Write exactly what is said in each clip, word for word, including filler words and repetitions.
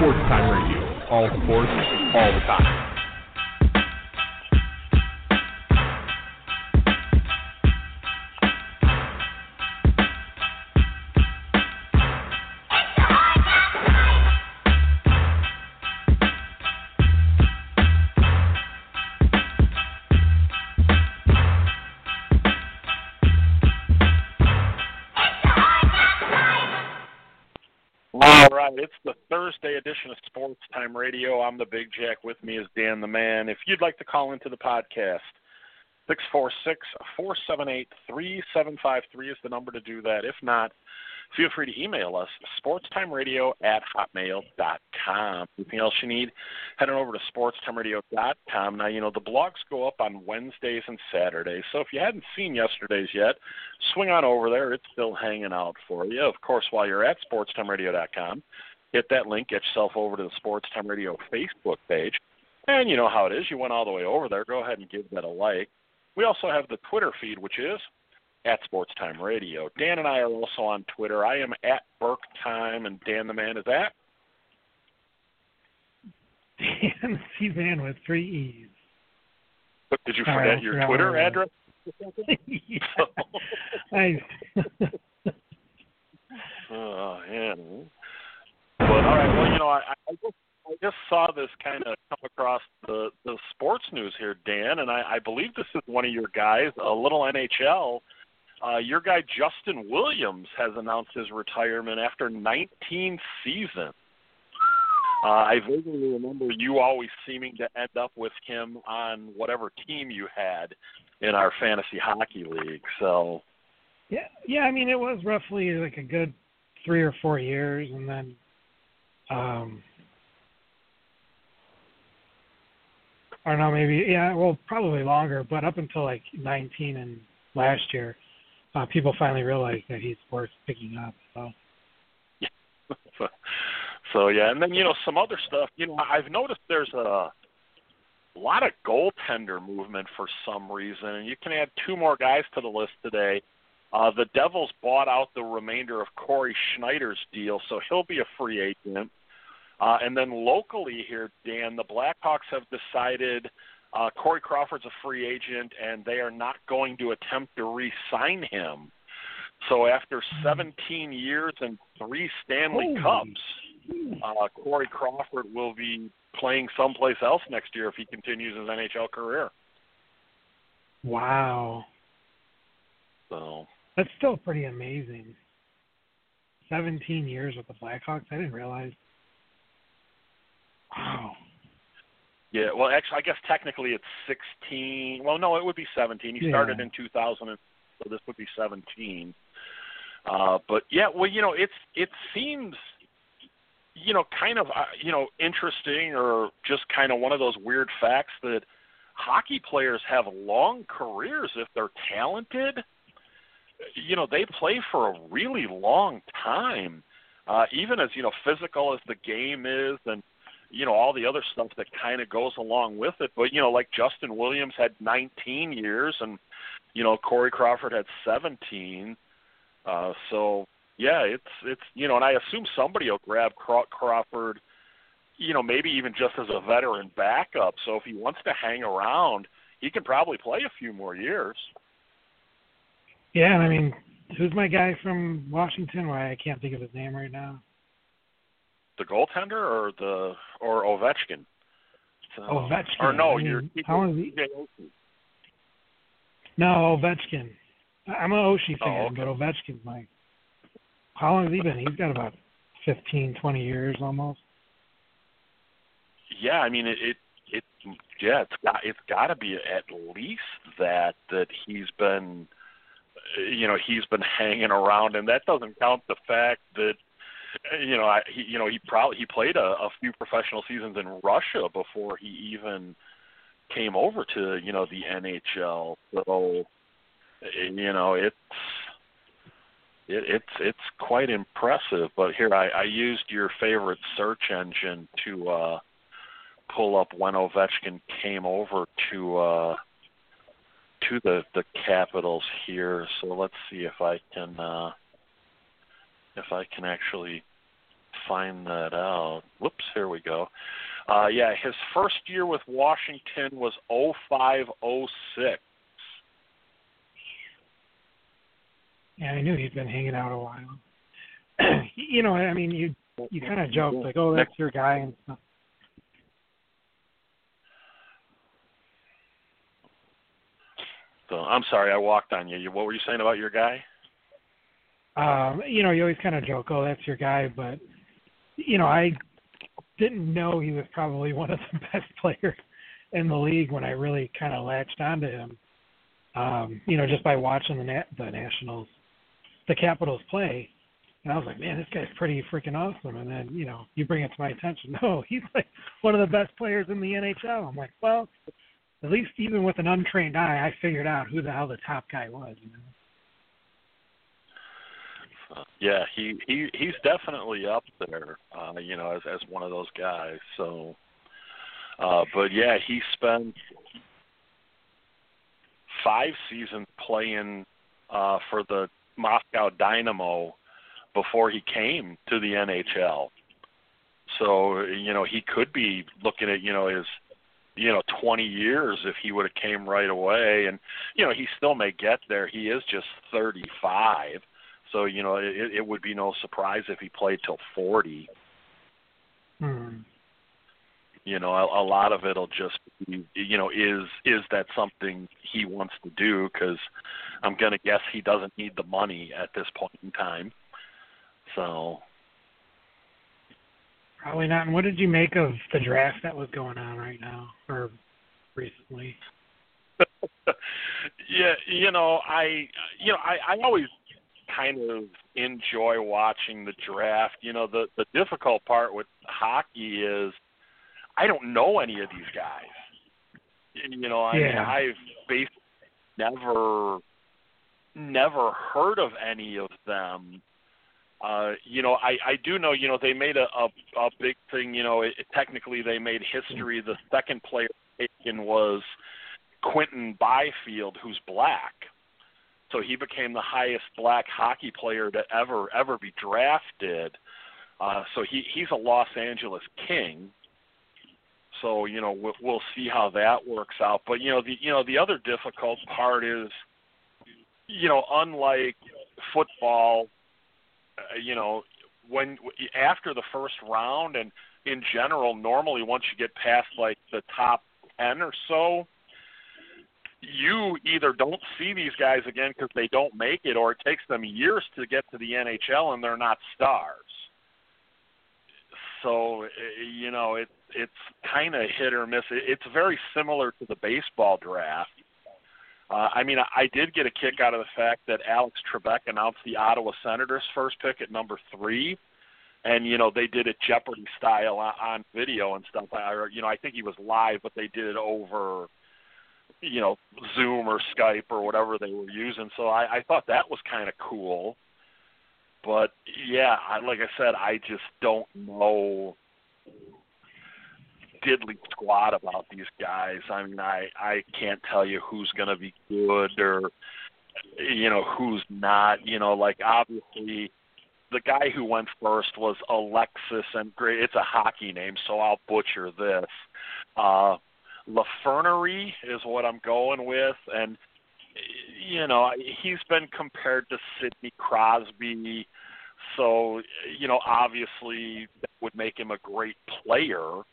Sports Time Radio. All sports, all the time. It's the Thursday edition of Sports Time Radio. I'm the Big Jack. With me is Dan the Man. If you'd like to call into the podcast, six four six, four seven eight, three seven five three is the number to do that. If not, feel free to email us, sportstimeradio at hotmail dot com. Anything else you need, head on over to sportstimeradio dot com. Now, you know, the blogs go up on Wednesdays and Saturdays, so if you hadn't seen yesterday's yet, swing on over there. It's still hanging out for you. Of course, while you're at sportstimeradio dot com, hit that link, get yourself over to the Sports Time Radio Facebook page. And you know how it is. You went all the way over there. Go ahead and give that a like. We also have the Twitter feed, which is at Sports Time Radio. Dan and I are also on Twitter. I am at Burke Time, and Dan the Man is at? Dan C. Van with three E's. But did you forget uh, your Twitter address? I... oh, yeah. But, all right, well, you know, I, I, just, I just saw this kind of come across the, the sports news here, Dan, and I, I believe this is one of your guys, a little N H L. Uh, your guy, Justin Williams, has announced his retirement after nineteen seasons. Uh, I vaguely remember you always seeming to end up with him on whatever team you had in our fantasy hockey league. So, yeah, yeah. I mean, it was roughly like a good three or four years, and then, um, or no, maybe yeah, well, probably longer. But up until like nineteen and last year, uh, people finally realized that he's worth picking up. So. Yeah. so, so yeah, and then you know some other stuff. You know, I've noticed there's a a lot of goaltender movement for some reason, and you can add two more guys to the list today. Uh, the Devils bought out the remainder of Corey Schneider's deal, so he'll be a free agent. Uh, and then locally here, Dan, the Blackhawks have decided uh, Corey Crawford's a free agent, and they are not going to attempt to re-sign him. So after seventeen years and three Stanley Holy. Cups, uh, Corey Crawford will be playing someplace else next year if he continues his N H L career. Wow. So that's still pretty amazing. seventeen years with the Blackhawks? I didn't realize. Wow. Yeah, well, actually, I guess technically it's sixteen. Well, no, it would be seventeen. He yeah. started in two thousand, so this would be seventeen. Uh, but, yeah, well, you know, it's it seems, you know, kind of, uh, you know, interesting or just kind of one of those weird facts that hockey players have long careers if they're talented. You know, they play for a really long time, uh, even as, you know, physical as the game is and, you know, all the other stuff that kind of goes along with it. But, you know, like Justin Williams had nineteen years and, you know, Corey Crawford had seventeen. Uh, so, yeah, it's, it's you know, and I assume somebody will grab Craw- Crawford, you know, maybe even just as a veteran backup. So if he wants to hang around, he can probably play a few more years. Yeah, I mean, who's my guy from Washington? Why I can't think of his name right now. The goaltender or the or Ovechkin? So, Ovechkin. Or no, I mean, you're how long is he? No, Ovechkin. I'm an Oshie fan, oh, okay. but Ovechkin's my. How long has he been? He's got about fifteen, twenty years almost. Yeah, I mean it. it, it yeah, it's got it's got to be at least that that he's been, you know, he's been hanging around, and that doesn't count the fact that, you know, I, he, you know, he probably he played a, a few professional seasons in Russia before he even came over to, you know, the N H L. So, you know, it's it, it's it's quite impressive. But here, I, I used your favorite search engine to uh, pull up when Ovechkin came over to uh, to the the Capitals here. So let's see if I can uh, if I can actually find that out. Whoops, here we go. Uh, yeah, his first year with Washington was oh five oh six. Yeah, I knew he'd been hanging out a while. You know, I mean, you you kind of joke like, "Oh, that's your guy," and stuff. So I'm sorry, I walked on you. What were you saying about your guy? Um, you know, you always kind of joke, "Oh, that's your guy," but you know, I didn't know he was probably one of the best players in the league when I really kind of latched onto him. Um, you know, just by watching the nat- the Nationals, the Capitals play, and I was like, man, this guy's pretty freaking awesome. And then, you know, you bring it to my attention, no, he's like one of the best players in the N H L. I'm like, well, at least even with an untrained eye, I figured out who the hell the top guy was. You know. Yeah, he, he he's definitely up there, uh, you know, as as one of those guys. So, uh, but yeah, he spent five seasons playing uh, for the Moscow Dynamo before he came to the N H L. So, you know, he could be looking at, you know, his, you know, twenty years if he would have came right away. And, you know, he still may get there. He is just thirty-five. So, you know, it, it would be no surprise if he played till forty. Hmm. You know, a, a lot of it'll just be, you know, is is that something he wants to do? Because I'm going to guess he doesn't need the money at this point in time. So Probably not. And what did you make of the draft that was going on right now, or recently? yeah, you know, I, you know, I, I always kind of enjoy watching the draft. You know, the the difficult part with hockey is I don't know any of these guys. You know, I yeah. mean, I've basically never, never heard of any of them. Uh, you know, I, I do know, you know, they made a, a, a big thing, you know, it, technically they made history. The second player taken was Quentin Byfield, who's black. So he became the highest black hockey player to ever, ever be drafted. Uh, so he, he's a Los Angeles King. So, you know, we'll, we'll see how that works out. But, you know, the, you know, the other difficult part is, you know, unlike football, Uh, you know, when after the first round, and in general, normally once you get past like the top ten or so, you either don't see these guys again because they don't make it, or it takes them years to get to the N H L and they're not stars. So, you know, it it's kind of hit or miss. It's very similar to the baseball draft. Uh, I mean, I did get a kick out of the fact that Alex Trebek announced the Ottawa Senators' first pick at number three, and you know they did it Jeopardy style on, on video and stuff. I, you know, I think he was live, but they did it over, you know, Zoom or Skype or whatever they were using. So I, I thought that was kind of cool. But yeah, I, like I said, I just don't know diddly squat about these guys. I mean, I, I can't tell you who's going to be good or, you know, who's not. You know, like obviously the guy who went first was Alexis, and great, it's a hockey name, so I'll butcher this. Uh, Lafreniere is what I'm going with, and, you know, he's been compared to Sidney Crosby, so, you know, obviously that would make him a great player.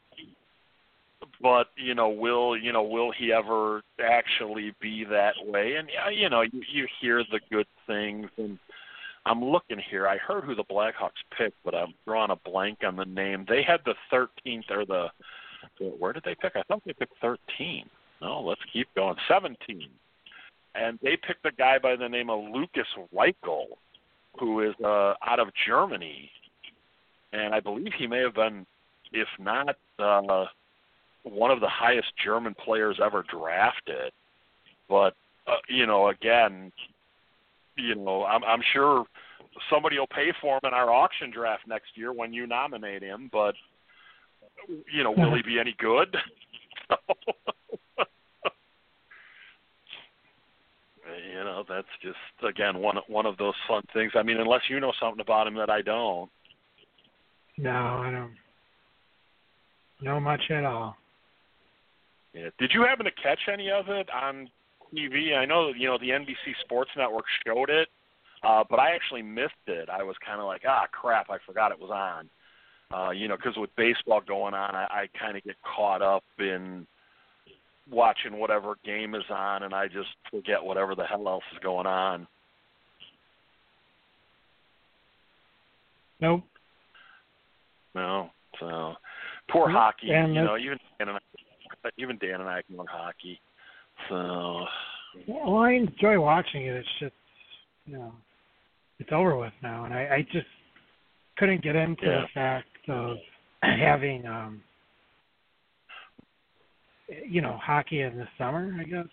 But you know, will you know will he ever actually be that way? And you know, you, you hear the good things, and I'm looking here. I heard who the Blackhawks picked, but I'm drawing a blank on the name. They had the thirteenth or the, the where did they pick? I thought they picked thirteen. No, let's keep going. seventeen, and they picked a guy by the name of Lucas Reichel, who is uh, out of Germany, and I believe he may have been, if not. Uh, one of the highest German players ever drafted. But, uh, you know, again, you know, I'm, I'm sure somebody will pay for him in our auction draft next year when you nominate him, but, you know, will he be any good? You know, that's just, again, one, one of those fun things. I mean, unless you know something about him that I don't. No, I don't know much at all. Yeah. Did you happen to catch any of it on T V? I know, you know, the N B C Sports Network showed it, uh, but I actually missed it. I was kind of like, ah, crap, I forgot it was on. Uh, you know, because with baseball going on, I, I kind of get caught up in watching whatever game is on, and I just forget whatever the hell else is going on. Nope. No, so poor Nope. hockey. And you know, even Dan and I, even Dan and I ignore hockey. So. Well, I enjoy watching it. It's just, you know, it's over with now, and I, I just couldn't get into Yeah. the fact of having, um, you know, hockey in the summer, I guess.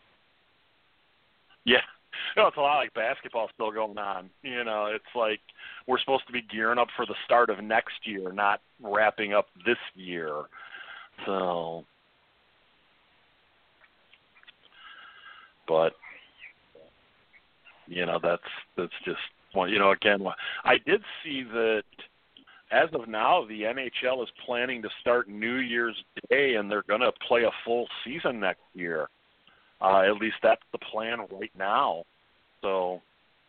Yeah. No, it's a lot like basketball still going on. You know, it's like we're supposed to be gearing up for the start of next year, not wrapping up this year. So, but, you know, that's that's just, well, you know, again, I did see that as of now, the N H L is planning to start New Year's Day, and they're going to play a full season next year. Uh, at least that's the plan right now. So,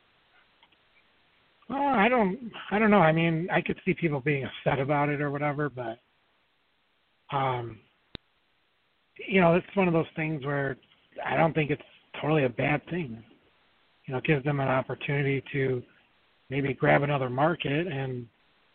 Well, I don't, I don't know. I mean, I could see people being upset about it or whatever, but, um, you know, it's one of those things where I don't think it's totally a bad thing. You know, it gives them an opportunity to maybe grab another market. And,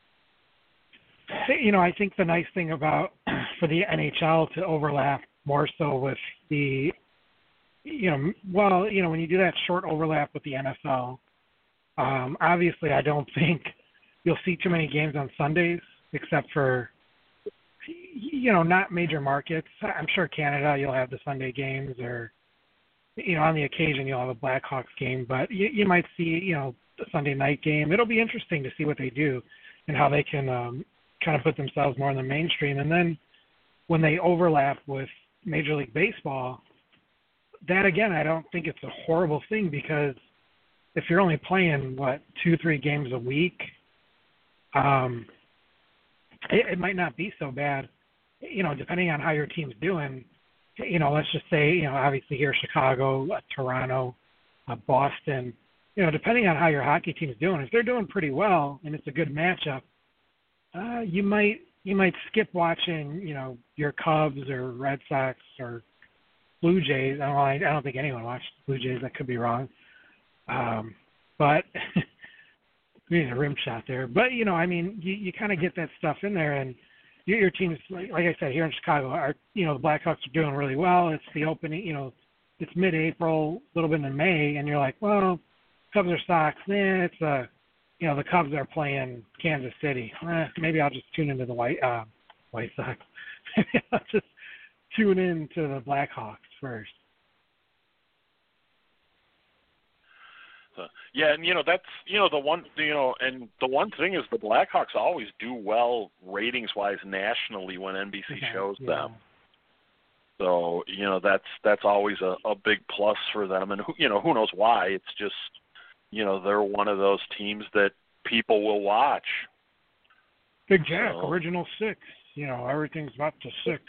you know, I think the nice thing about for the N H L to overlap more so with the, you know, well, you know, when you do that short overlap with the N F L, um, obviously I don't think you'll see too many games on Sundays, except for, you know, not major markets. I'm sure Canada, you'll have the Sunday games, or, you know, on the occasion you'll have a Blackhawks game, but you, you might see, you know, the Sunday night game. It'll be interesting to see what they do and how they can um, kind of put themselves more in the mainstream. And then when they overlap with Major League Baseball, that, again, I don't think it's a horrible thing, because if you're only playing, what, two, three games a week, um, it, it might not be so bad, you know, depending on how your team's doing. You know, let's just say, you know, obviously here, Chicago, uh, Toronto, uh, Boston, you know, depending on how your hockey team's doing, if they're doing pretty well and it's a good matchup, uh, you might you might skip watching, you know, your Cubs or Red Sox or Blue Jays. I don't, I don't think anyone watched Blue Jays. I could be wrong. Um, but we need a rim shot there. But, you know, I mean, you, you kind of get that stuff in there, and your, your team's, like, like I said, here in Chicago, are, you know, the Blackhawks are doing really well. It's the opening, you know, it's mid-April, a little bit in May, and you're like, well, Cubs or Sox, eh, it's a, you know, the Cubs are playing Kansas City. Eh, maybe I'll just tune into the White uh, White Sox. Maybe I'll just tune in to the Blackhawks first. So, yeah, and you know that's you know the one you know, and the one thing is the Blackhawks always do well ratings-wise nationally when N B C Okay, shows yeah. them. So you know that's that's always a, a big plus for them, and who, you know who knows why? It's just you know they're one of those teams that people will watch. Big Jack, so, original six. You know, everything's about to six.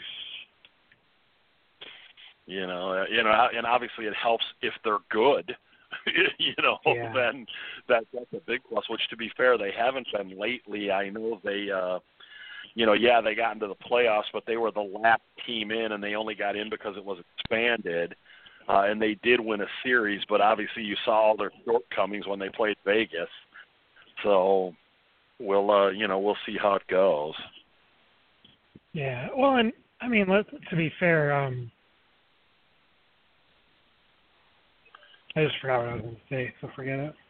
You know, you know, and obviously it helps if they're good. you know, Yeah. then that that's a big plus. Which, to be fair, they haven't been lately. I know they, uh, you know, yeah, they got into the playoffs, but they were the last team in, and they only got in because it was expanded. Uh, and they did win a series, but obviously you saw all their shortcomings when they played Vegas. So we'll, uh, you know, we'll see how it goes. Yeah. Well, and I mean, let, to be fair, um, I just forgot what I was going to say, so forget it.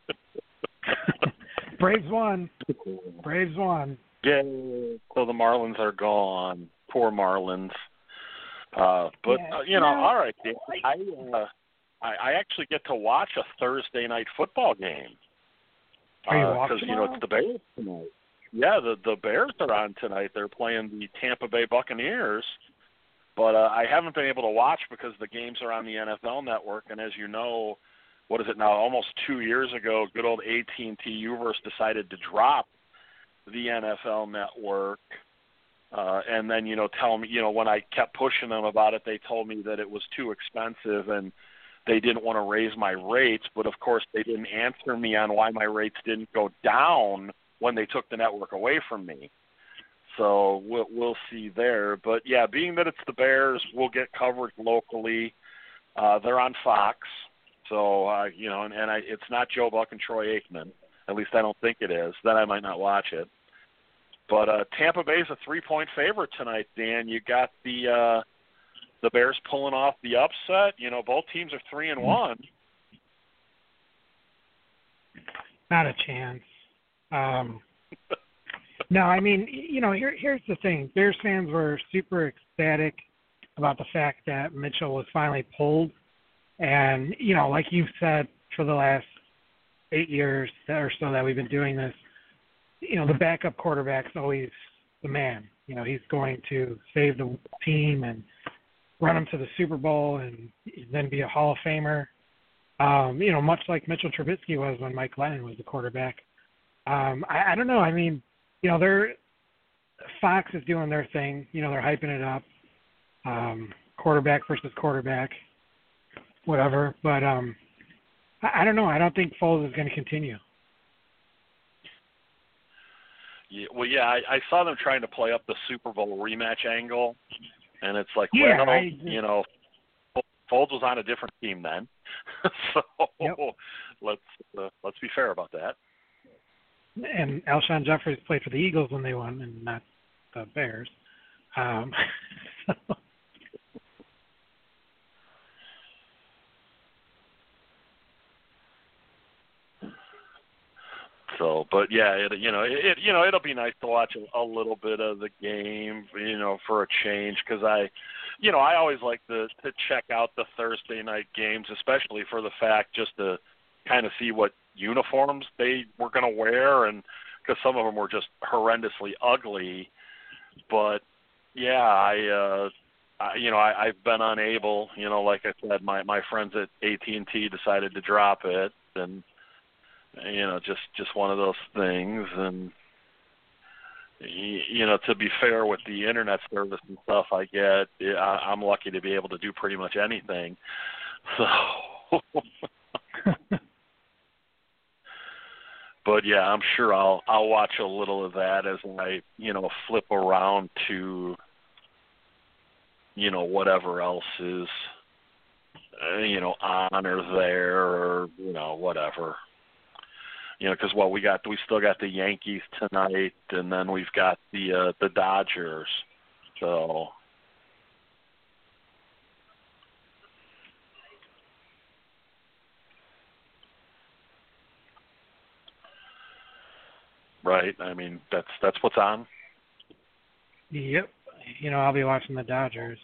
Braves won. Braves won. Yeah. So the Marlins are gone. Poor Marlins. Uh, but Yeah, uh, you know, no, all right, Dan, I, uh, I I actually get to watch a Thursday night football game. Are you uh, off you know tomorrow? it's the Bears tonight. Yeah, the the Bears are on tonight. They're playing the Tampa Bay Buccaneers. But uh, I haven't been able to watch because the games are on the N F L Network, and as you know, what is it now? Almost two years ago, good old A T and T Uverse decided to drop the N F L Network. Uh, and then, you know, tell me, you know, when I kept pushing them about it, they told me that it was too expensive and they didn't want to raise my rates. But, of course, they didn't answer me on why my rates didn't go down when they took the network away from me. So we'll, we'll see there. But, yeah, being that it's the Bears, we'll get coverage locally. Uh, they're on Fox. So, uh, you know, and, and I, it's not Joe Buck and Troy Aikman. At least I don't think it is. Then I might not watch it. But uh, Tampa Bay is a three-point favorite tonight, Dan. You got the uh, the Bears pulling off the upset. You know, both teams are three and one. Not a chance. Um, no, I mean, you know, here here's the thing. Bears fans were super ecstatic about the fact that Mitchell was finally pulled, and you know, like you've said for the last eight years or so that we've been doing this. You know, the backup quarterback's always the man. You know, he's going to save the team and run them to the Super Bowl and then be a Hall of Famer. Um, you know, much like Mitchell Trubisky was when Mike Glennon was the quarterback. Um, I, I don't know. I mean, you know, they're Fox is doing their thing. You know, they're hyping it up. Um, quarterback versus quarterback, whatever. But um, I, I don't know. I don't think Foles is going to continue. Yeah, well, yeah, I, I saw them trying to play up the Super Bowl rematch angle, and it's like, yeah, well, I, you know, Foles was on a different team then, so yep. let's uh, let's be fair about that. And Alshon Jeffries played for the Eagles when they won, and not the Bears. Um, so. So, but yeah, it, you know, it, you know, it'll be nice to watch a, a little bit of the game, you know, for a change, because I, you know, I always like to to check out the Thursday night games, especially for the fact just to kind of see what uniforms they were going to wear, and because some of them were just horrendously ugly. But yeah, I, uh, I you know, I, I've been unable, you know, like I said, my my friends at A T and T decided to drop it, and. You know, just, just one of those things. And, you know, to be fair with the internet service and stuff I get, I, I'm lucky to be able to do pretty much anything. So, but yeah, I'm sure I'll, I'll watch a little of that as I, you know, flip around to, you know, whatever else is, uh, you know, on or there or, you know, whatever. You know, because well, we got we still got the Yankees tonight, and then we've got the uh, the Dodgers. So, right? I mean, that's that's what's on. Yep. You know, I'll be watching the Dodgers.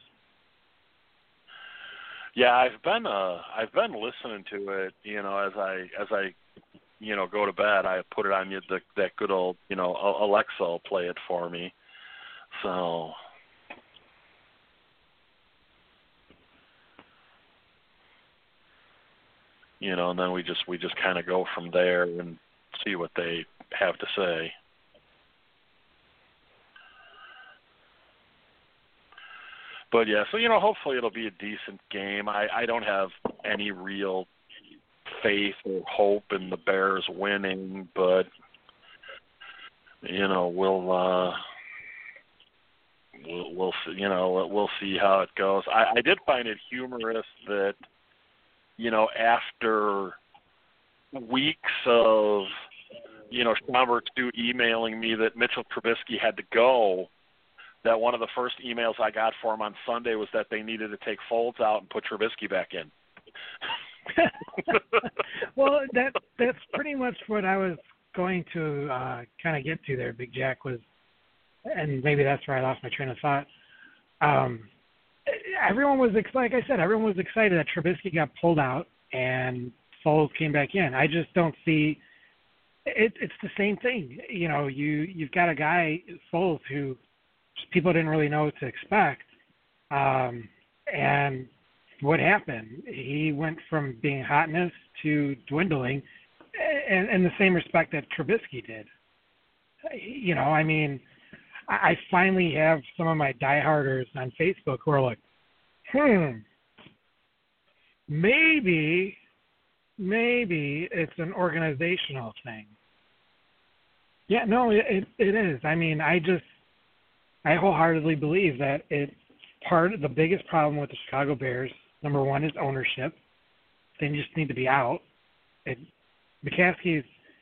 Yeah, I've been uh I've been listening to it. You know, as I as I. you know, go to bed, I put it on you, the, that good old, you know, Alexa will play it for me. So, you know, and then we just, we just kind of go from there and see what they have to say. But yeah, so, you know, hopefully it'll be a decent game. I, I don't have any real faith or hope in the Bears winning, but you know we'll uh, we'll, we'll see, you know we'll see how it goes. I, I did find it humorous that you know after weeks of you know Schomburg Stu emailing me that Mitchell Trubisky had to go, that one of the first emails I got for him on Sunday was that they needed to take Foles out and put Trubisky back in. Well, that that's pretty much what I was going to uh, kind of get to there, Big Jack, was, and maybe that's where I lost my train of thought. Um, everyone was, like I said, everyone was excited that Trubisky got pulled out and Foles came back in. I just don't see it. It's the same thing. You know, you you've got a guy, Foles, who people didn't really know what to expect, um, and what happened? He went from being hotness to dwindling, in, in the same respect that Trubisky did. You know, I mean, I, I finally have some of my dieharders on Facebook who are like, hmm, maybe, maybe it's an organizational thing. Yeah, no, it, it it is. I mean, I just, I wholeheartedly believe that it's part of the biggest problem with the Chicago Bears. Number one is ownership. They just need to be out. It, McCaskey's,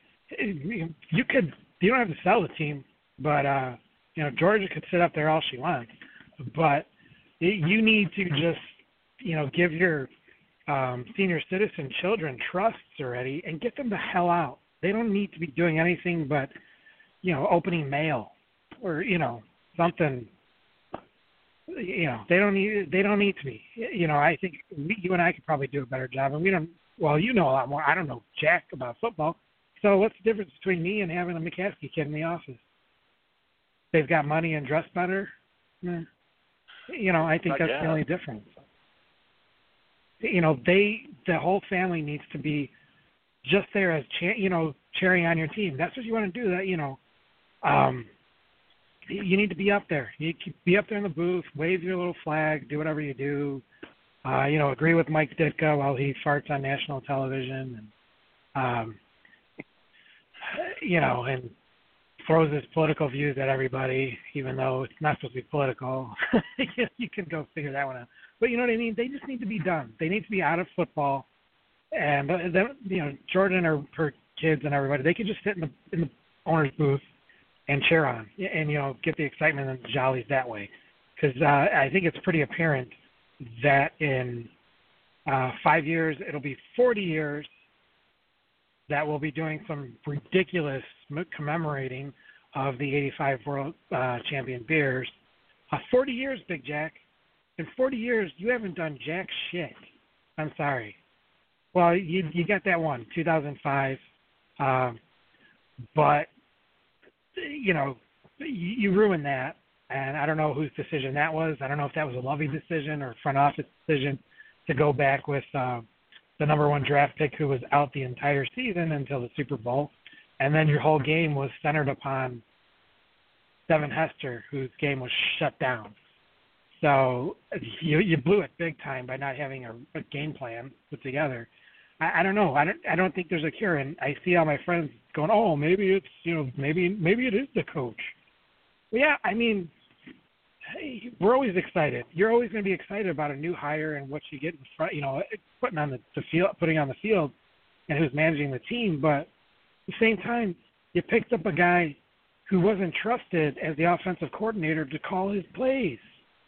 you could, you don't have to sell the team, but, uh, you know, Georgia could sit up there all she wants. But you need to just, you know, give your um, senior citizen children trusts already and get them the hell out. They don't need to be doing anything but, you know, opening mail or, you know, something. You know, they don't need they don't need to be. You know, I think we, you and I could probably do a better job, and we don't. Well, you know a lot more. I don't know jack about football. So what's the difference between me and having a McCaskey kid in the office? They've got money and dress better. Eh. You know, I think Not that's yet. the only difference. You know, they the whole family needs to be just there as cha- you know cheering on your team. That's what you want to do. That you know. Um, You need to be up there. You can be up there in the booth, wave your little flag, do whatever you do. Uh, you know, agree with Mike Ditka while he farts on national television, and um, you know, and throws his political views at everybody, even though it's not supposed to be political. You can go figure that one out. But you know what I mean? They just need to be done. They need to be out of football, and then you know, Jordan or her kids and everybody, they can just sit in the in the owner's booth and cheer on, and you know, get the excitement and the jollies that way. Because uh, I think it's pretty apparent that in uh, five years, it'll be forty years that we'll be doing some ridiculous commemorating of the eighty-five World uh, Champion Bears. Uh, forty years, Big Jack. In forty years, you haven't done jack shit. I'm sorry. Well, you you got that one, two thousand five, um, but you know, you, you ruined that, and I don't know whose decision that was. I don't know if that was a Lovey decision or front office decision to go back with uh, the number one draft pick who was out the entire season until the Super Bowl, and then your whole game was centered upon Devin Hester, whose game was shut down. So you you blew it big time by not having a, a game plan put together. I, I don't know. I don't. I don't think there's a cure. And I see all my friends going, "Oh, maybe it's you know, maybe maybe it is the coach." Well, yeah. I mean, hey, we're always excited. You're always going to be excited about a new hire and what you get in front. You know, putting on the, the field, putting on the field, and who's managing the team. But at the same time, you picked up a guy who wasn't trusted as the offensive coordinator to call his plays.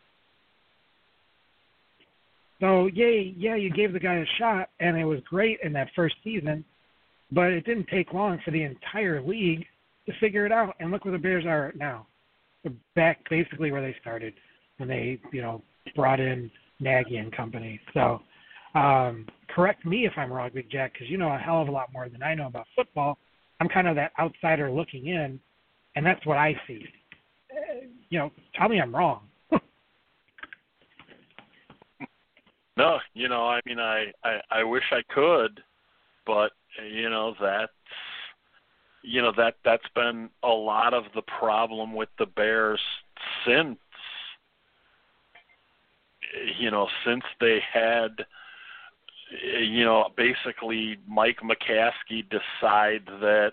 So, yay, yeah, you gave the guy a shot, and it was great in that first season, but it didn't take long for the entire league to figure it out. And look where the Bears are now. They're back basically where they started when they, you know, brought in Nagy and company. So, um, correct me if I'm wrong, Big Jack, because you know a hell of a lot more than I know about football. I'm kind of that outsider looking in, and that's what I see. Uh, you know, tell me I'm wrong. No, you know, I mean, I, I, I wish I could, but, you know, that's, you know, that, that's been a lot of the problem with the Bears since, you know, since they had, you know, basically Mike McCaskey decide that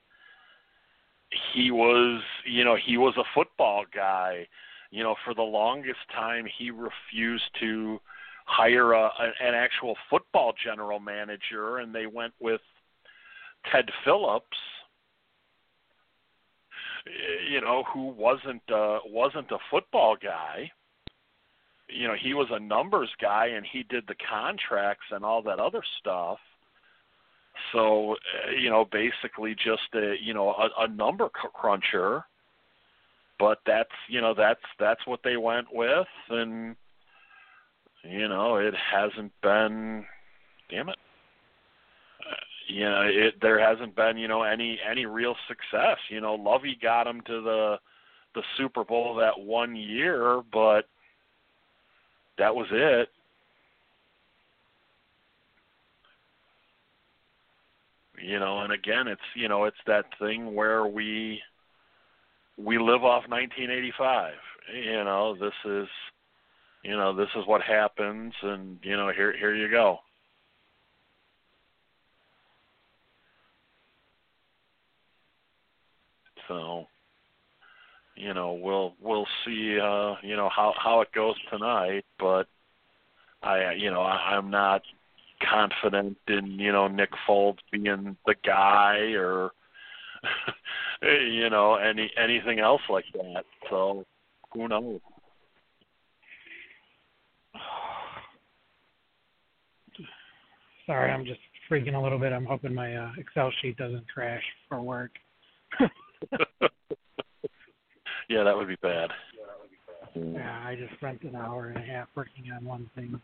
he was, you know, he was a football guy. You know, for the longest time, he refused to hire a, an actual football general manager, and they went with Ted Phillips, you know, who wasn't uh, wasn't a football guy. You know, he was a numbers guy, and he did the contracts and all that other stuff. So, uh, you know, basically just a, you know, a, a number cruncher. But that's, you know, that's that's what they went with, and you know, it hasn't been, damn it, uh, you know, it there hasn't been, you know, any any real success. You know, Lovey got him to the the Super Bowl that one year, but that was it. You know, and again, it's, you know, it's that thing where we, we live off nineteen eighty-five. You know, this is, you know, this is what happens, and you know, here here you go. So, you know, we'll we'll see, uh, you know, how how it goes tonight. But I, you know, I, I'm not confident in, you know, Nick Foles being the guy or, you know, any anything else like that. So, who knows? Sorry, I'm just freaking a little bit. I'm hoping my uh, Excel sheet doesn't crash for work. Yeah, that would be bad. Yeah, I just spent an hour and a half working on one thing.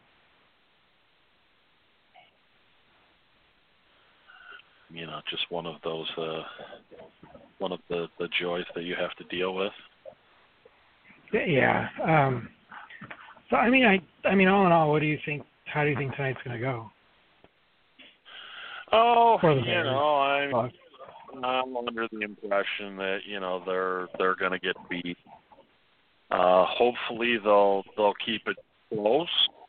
You know, just one of those, uh, one of the, the joys that you have to deal with. Yeah. Um, so I mean, I I mean, all in all, what do you think? How do you think tonight's going to go? Oh, For the you Bears. know, I'm Well, I'm under the impression that you know they're they're going to get beat. Uh, hopefully they'll they'll keep it close,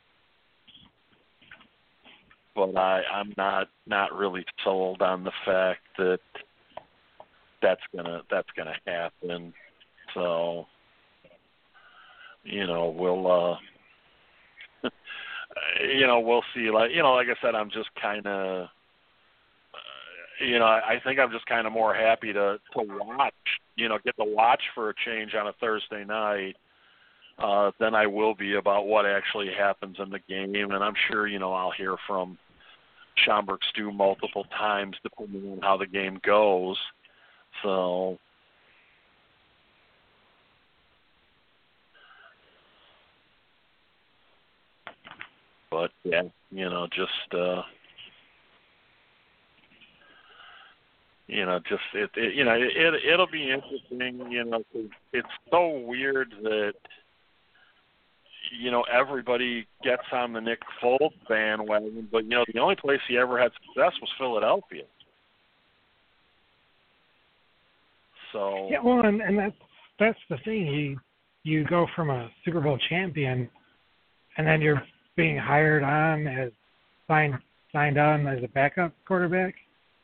but I I'm not not really sold on the fact that that's gonna that's gonna happen. So you know we'll uh, you know we'll see. Like you know, like I said, I'm just kind of. You know, I think I'm just kind of more happy to, to watch, you know, get to watch for a change on a Thursday night uh, than I will be about what actually happens in the game. And I'm sure, you know, I'll hear from Schaumburg Stu multiple times depending on how the game goes. So, but, yeah, you know, just... Uh, You know, just it, it you know, it, it it'll be interesting. You know, 'cause it's so weird that you know everybody gets on the Nick Foles bandwagon, but you know the only place he ever had success was Philadelphia. So yeah, well, and, and that's that's the thing. You you go from a Super Bowl champion, and then you're being hired on as signed signed on as a backup quarterback.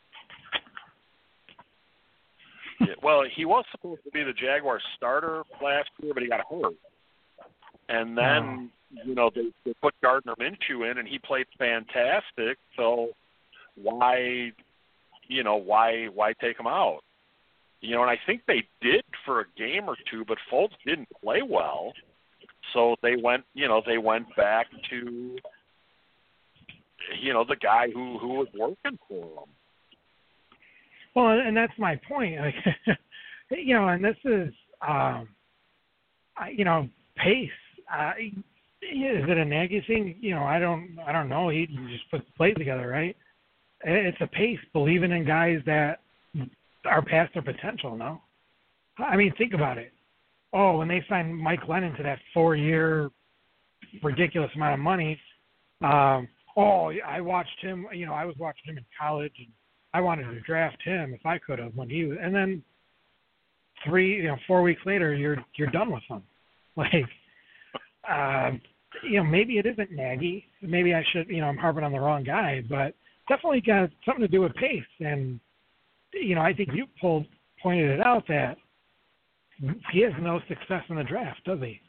yeah, well, he was supposed to be the Jaguars starter last year, but he got hurt. And then, oh. you know, they, they put Gardner Minshew in, and he played fantastic. So why, you know, why why take him out? You know, and I think they did for a game or two, but Foles didn't play well. So they went, you know, they went back to, you know, the guy who, who was working for them. Well, and that's my point. Like, you know, and this is, um, I, you know, pace. Uh, is it a Nagy thing? You know, I don't, I don't know. He just puts the plays together, right? It's a pace, believing in guys that are past their potential. No, I mean, think about it. Oh, when they signed Mike Lennon to that four-year ridiculous amount of money. Um, oh, I watched him. You know, I was watching him in college, and I wanted to draft him if I could have when he was, and then three, you know, four weeks later, you're you're done with him. Like, um, you know, maybe it isn't Nagy. Maybe I should, you know, I'm harping on the wrong guy, but definitely got something to do with pace. And you know, I think you pulled pointed it out that he has no success in the draft, does he?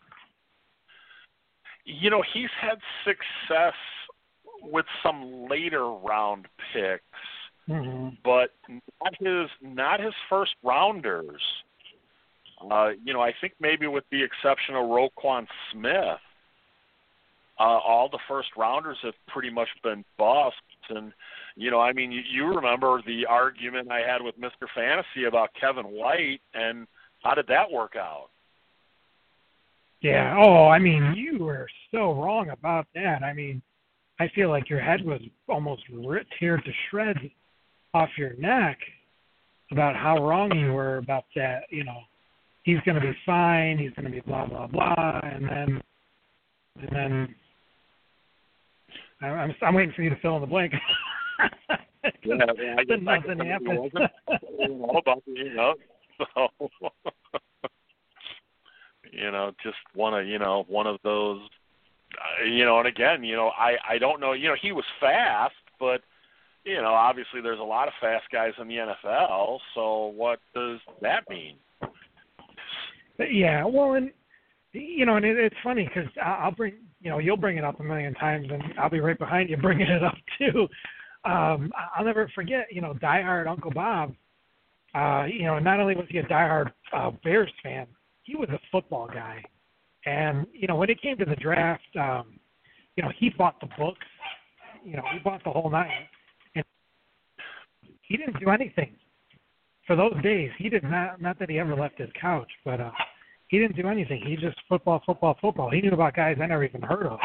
You know, he's had success with some later round picks. Mm-hmm. But not his not his first rounders. Uh, you know, I think maybe with the exception of Roquan Smith, uh, all the first rounders have pretty much been busts. And you know, I mean, you, you remember the argument I had with Mister Fantasy about Kevin White, and how did that work out? Yeah. Oh, I mean, you were so wrong about that. I mean, I feel like your head was almost ripped here to shreds off your neck about how wrong you were about that. You know, he's going to be fine. He's going to be blah blah blah, and then and then I'm I'm waiting for you to fill in the blank. Yeah, yeah, I guess nothing I happened. wasn't all about you know. So you know, just one of you know one of those. Uh, you know, and again, you know, I I don't know. You know, he was fast, but you know, obviously there's a lot of fast guys in the N F L. So what does that mean? Yeah, well, and you know, and it, it's funny because I'll bring, you know, you'll bring it up a million times, and I'll be right behind you bringing it up too. Um, I'll never forget, you know, diehard Uncle Bob. Uh, you know, not only was he a diehard uh, Bears fan, he was a football guy, and you know, when it came to the draft, um, you know, he bought the books. You know, he bought the whole nine, and he didn't do anything for those days. He did not. Not that he ever left his couch, but. Uh, He didn't do anything. He just football, football, football. He knew about guys I never even heard of.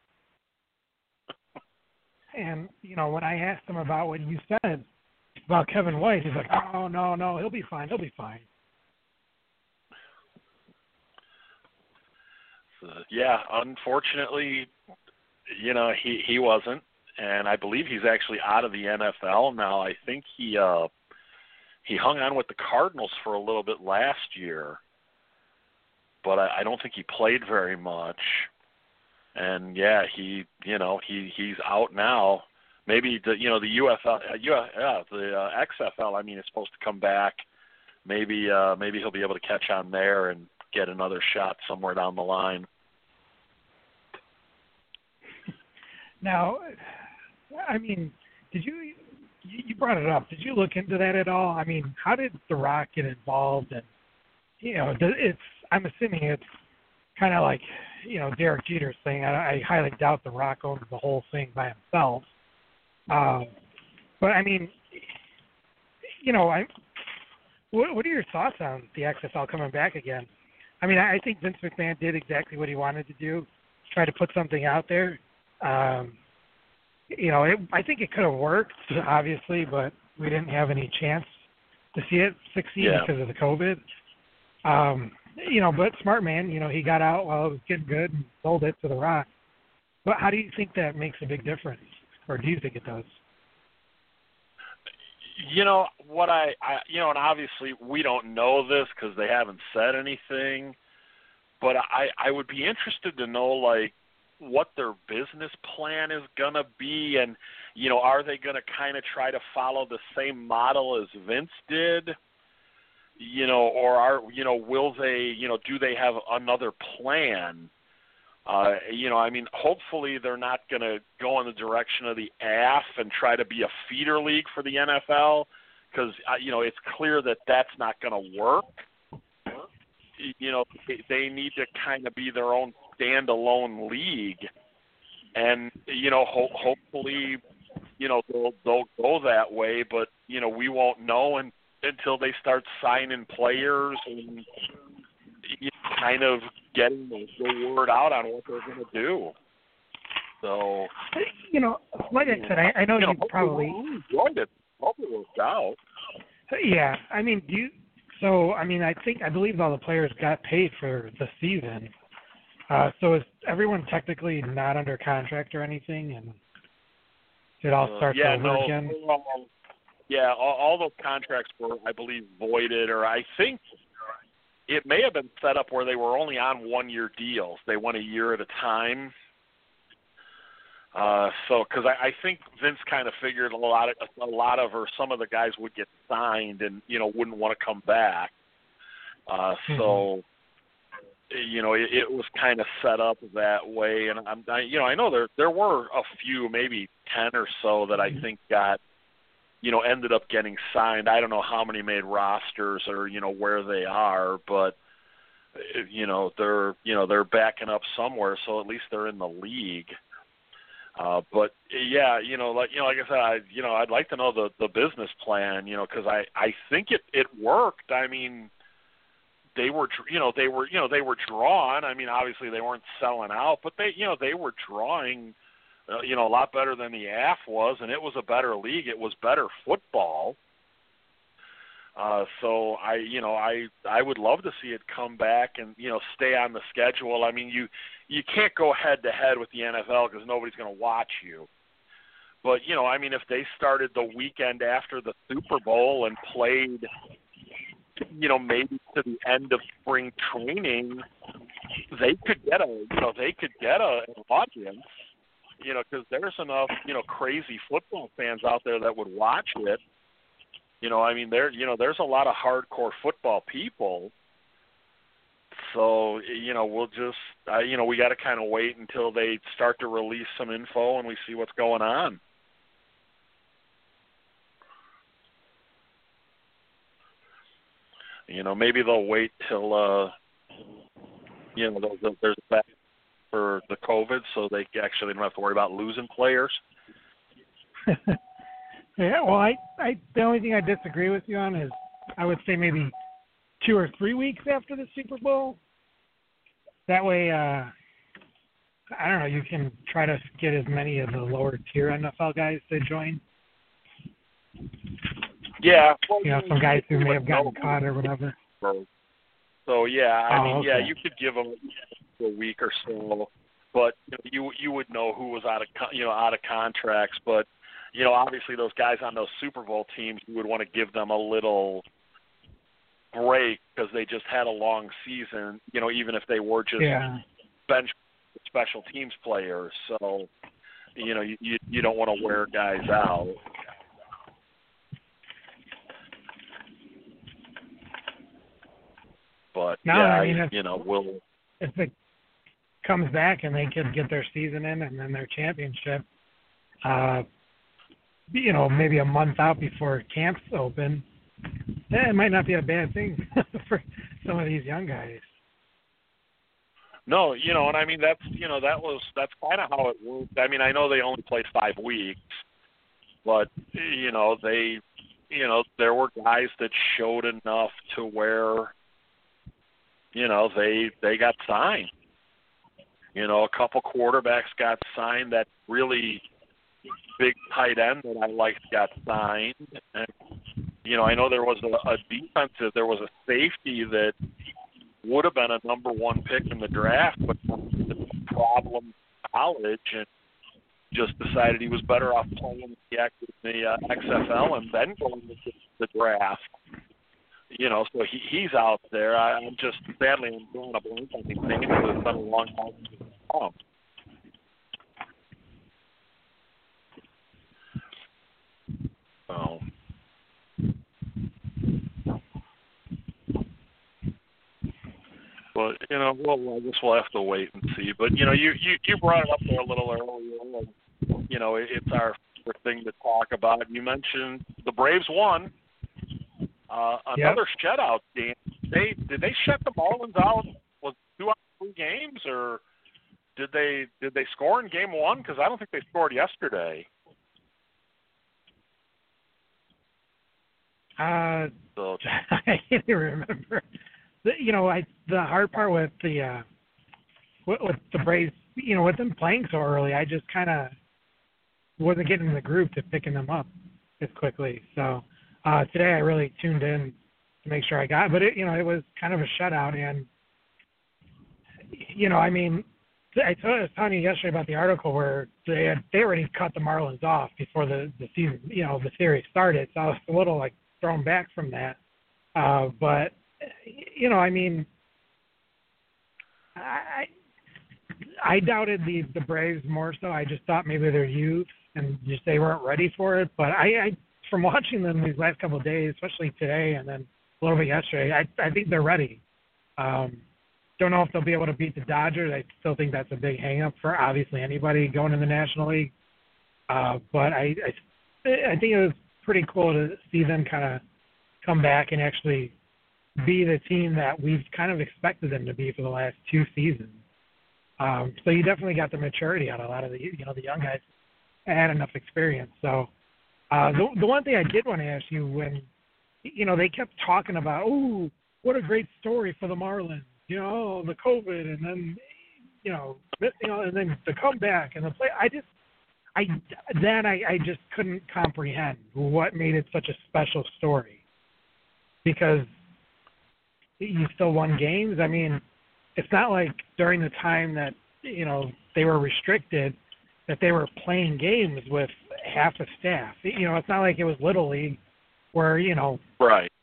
And, you know, when I asked him about what you said about Kevin White, he's like, oh, no, no, he'll be fine. He'll be fine. Uh, yeah, unfortunately, you know, he, he wasn't. And I believe he's actually out of the N F L now. I think he uh, he hung on with the Cardinals for a little bit last year. But I, I don't think he played very much. And yeah, he, you know, he he's out now. Maybe the, you know, the U F L, uh, yeah, the uh, X F L. I mean, is supposed to come back. Maybe, uh, maybe he'll be able to catch on there and get another shot somewhere down the line. Now, I mean, did you you brought it up? Did you look into that at all? I mean, how did The Rock get involved? And you know, it's I'm assuming it's kind of like, you know, Derek Jeter's thing. I, I highly doubt The Rock owns the whole thing by himself. Um, but I mean, you know, I what, what are your thoughts on the X F L coming back again? I mean, I, I think Vince McMahon did exactly what he wanted to do, try to put something out there. Um, you know, it, I think it could have worked, obviously, but we didn't have any chance to see it succeed yeah. because of the COVID. Um, you know, but smart man, you know, he got out while it was getting good and sold it to The Rock. But how do you think that makes a big difference? Or do you think it does? You know, what I, I you know, and obviously we don't know this because they haven't said anything, but I, I would be interested to know, like, what their business plan is going to be. And, you know, are they going to kind of try to follow the same model as Vince did? You know, or are, you know, will they, you know, do they have another plan? Uh, you know, I mean, hopefully they're not going to go in the direction of the A F and try to be a feeder league for the N F L because, uh, you know, it's clear that that's not going to work. You know, they need to kind of be their own standalone league. And, you know, ho- hopefully, you know, they'll, they'll go that way, but, you know, we won't know and, until they start signing players and you know, kind of getting the, the word out on what they're going to do. So, you know, like I said, I, I know you, you know, probably enjoyed it. Hope it worked out. Yeah, I mean, do you? So, I mean, I think I believe all the players got paid for the season. Uh, so is everyone technically not under contract or anything, and it all starts uh, yeah, over no, again? Um, Yeah, all, all those contracts were, I believe, voided, or I think it may have been set up where they were only on one-year deals. They went a year at a time. Uh, so, because I, I think Vince kind of figured a lot of a lot of or some of the guys would get signed and you know wouldn't want to come back. Uh, mm-hmm. So, you know, it, it was kind of set up that way. And I'm, I, you know, I know there there were a few, maybe ten or so, that I think got. you know, ended up getting signed. I don't know how many made rosters or, you know, where they are, but, you know, they're, you know, they're backing up somewhere, so at least they're in the league. Uh, but, yeah, you know, like, you know, like I said, I, you know, I'd like to know the, the business plan, you know, because I, I think it, it worked. I mean, they were, you know, they were, you know, they were drawn. I mean, obviously they weren't selling out, but they, you know, they were drawing, Uh, you know, a lot better than the A F was, and it was a better league. It was better football. Uh, so I, you know, I I would love to see it come back and you know stay on the schedule. I mean, you you can't go head to head with the N F L because nobody's going to watch you. But you know, I mean, if they started the weekend after the Super Bowl and played, you know, maybe to the end of spring training, they could get a, you know, they could get a, an audience, you know, because there's enough, you know, crazy football fans out there that would watch it. You know, I mean, there, you know, there's a lot of hardcore football people. So, you know, we'll just, uh, you know, we got to kind of wait until they start to release some info and we see what's going on. You know, maybe they'll wait till, uh, you know, there's, there's a back for the COVID, so they actually don't have to worry about losing players. Yeah, well, I, I, the only thing I disagree with you on is I would say maybe two or three weeks after the Super Bowl. That way, uh, I don't know, you can try to get as many of the lower tier N F L guys to join. Yeah. Well, you know, some guys who may have gotten caught or whatever. So, yeah, I oh, mean, okay. yeah, you could give them a week or so, but you know, you, you would know who was out of, you know, out of contracts. But, you know, obviously those guys on those Super Bowl teams, you would want to give them a little break because they just had a long season, you know, even if they were just yeah. bench special teams players. So, you know, you, you, you don't want to wear guys out. But, no, yeah, I mean, if, you know, we'll... if it comes back and they can get their season in and then their championship, uh, you know, maybe a month out before camps open, eh, it might not be a bad thing for some of these young guys. No, you know, and I mean, that's, you know, that was, that's kind of how it worked. I mean, I know they only played five weeks, but, you know, they, you know, there were guys that showed enough to where, you know, they they got signed. You know, a couple quarterbacks got signed. That really big tight end that I liked got signed. And, you know, I know there was a, a defensive, there was a safety that would have been a number one pick in the draft, but the problem in college and just decided he was better off playing the, the uh, X F L and then going to the draft. You know, so he, he's out there. I, I'm just, sadly, I'm drawing a blank on these names because it's been a long time since he's come. So, but, you know, well, I guess we'll have to wait and see. But, you know, you, you, you brought it up there a little earlier. And, you know, it, it's our favorite thing to talk about. You mentioned the Braves won. Uh, another yep. shutout game. They did they shut the Marlins out? Was it two out of three games, or did they did they score in game one? Because I don't think they scored yesterday. Uh, so, I can't even remember. The, you know, I the hard part with the uh, with, with the Braves, you know, with them playing so early, I just kind of wasn't getting in the groove to picking them up as quickly. So. Uh, today I really tuned in to make sure I got it, but it, you know, it was kind of a shutout. And, you know, I mean, I was telling you yesterday about the article where they had, they already cut the Marlins off before the, the season, you know, the series started. So I was a little like thrown back from that. Uh, but, you know, I mean, I, I doubted the, the Braves more so. I just thought maybe their youth and just they weren't ready for it. But I, I from watching them these last couple of days, especially today and then a little bit yesterday, I, I think they're ready. Um, don't know if they'll be able to beat the Dodgers. I still think that's a big hang-up for obviously anybody going in the National League. Uh, but I, I, I think it was pretty cool to see them kind of come back and actually be the team that we've kind of expected them to be for the last two seasons. Um, so you definitely got the maturity out of a lot of the, you know, the young guys had enough experience. So, Uh, the, the one thing I did want to ask you when, you know, they kept talking about, oh, what a great story for the Marlins, you know, the COVID and then, you know, missing all, and then the comeback and the play. I just, I, then I, I just couldn't comprehend what made it such a special story because you still won games. I mean, it's not like during the time that, you know, they were restricted that they were playing games with half the staff. You know, it's not like it was Little League where, you know, right.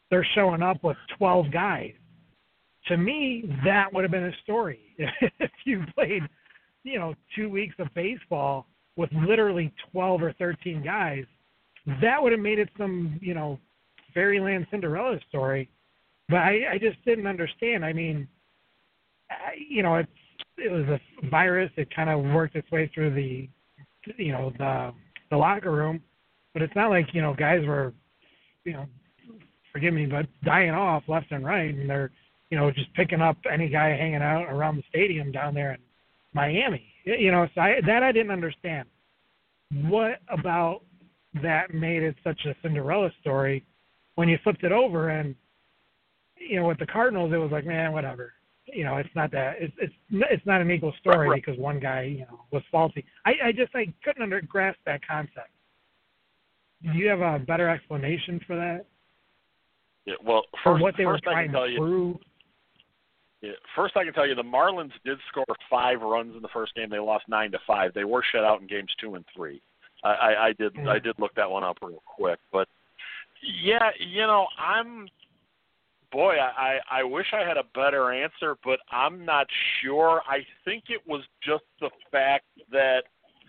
they're showing up with twelve guys. To me, that would have been a story. If you played, you know, two weeks of baseball with literally twelve or thirteen guys, that would have made it some, you know, fairyland Cinderella story. But I, I just didn't understand. I mean, I, you know, it's, it was a virus. It kind of worked its way through the, you know, the the locker room. But it's not like, you know, guys were, you know, forgive me, but dying off left and right, and they're, you know, just picking up any guy hanging out around the stadium down there in Miami. You know, so I, that I didn't understand. What about that made it such a Cinderella story when you flipped it over and, you know, with the Cardinals, it was like, man, whatever. You know, it's not that. It's it's it's not an equal story right, right. because one guy, you know, was faulty. I, I just I couldn't under grasp that concept. Do you have a better explanation for that? Yeah, well, for first, what they were first I trying can tell to you, prove? Yeah, first, I can tell you the Marlins did score five runs in the first game. They lost nine to five. They were shut out in games two and three. I, I, I did Mm. I did look that one up real quick, but yeah, you know, I'm boy, I, I wish I had a better answer, but I'm not sure. I think it was just the fact that,